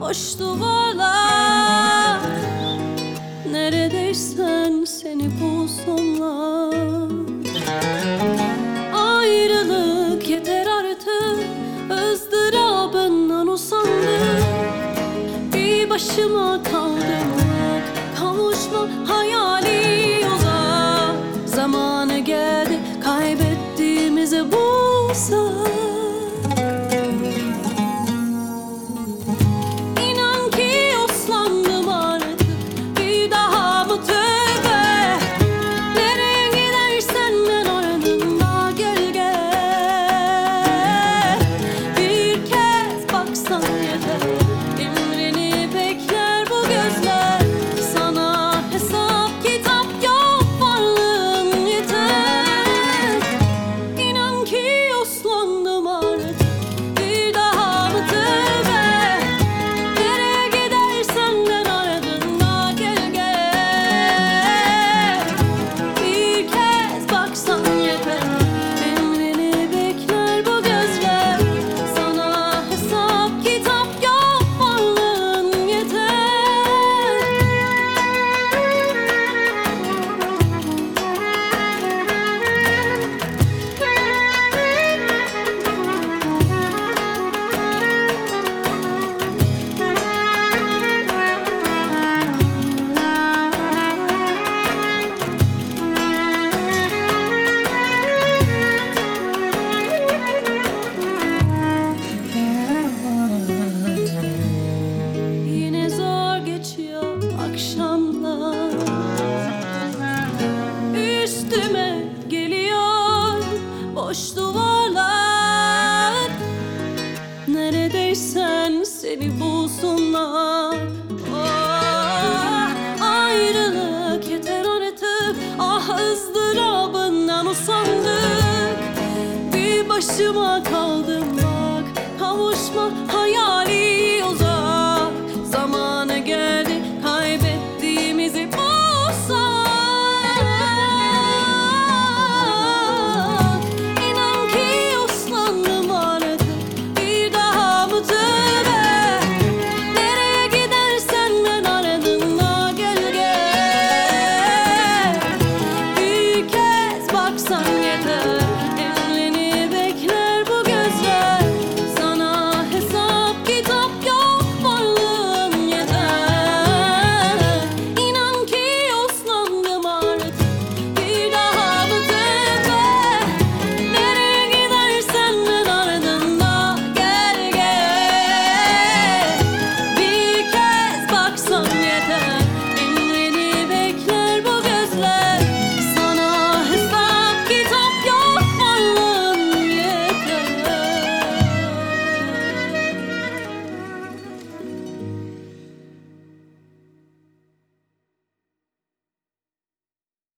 boş duvarlar. Neredeysen seni bulsunlar. Ayrılık yeter artık, ızdırabından usandım. Bir başıma kaldım, kavuşma hayali uzak. Zamanı geldi, kaybettiğimizi bulsak. İnan ki uslandım artık, bir daha mı tövbe? Nereye gidersen ben ardında gölge. Bir kez baksan yeter, emrini bekler bu gözler. Sana hesap kitap yok, varlığın yeter. İnan ki uslandım artık, bir daha mı tövbe? Nereye gidersen ben ardında gölge. Bir kez baksan yeter, emrini bekler bu gözler. Sana hesap kitap yok, varlığın yeter. Yine zor geçiyor akşamlar. Üstüme geliyor boş duvarlar. Neredeysen seni bulsunlar. Ayrılık yeter artık, ah ızdırabından usandık. Bir başıma kaldım bak, kavuşma hayali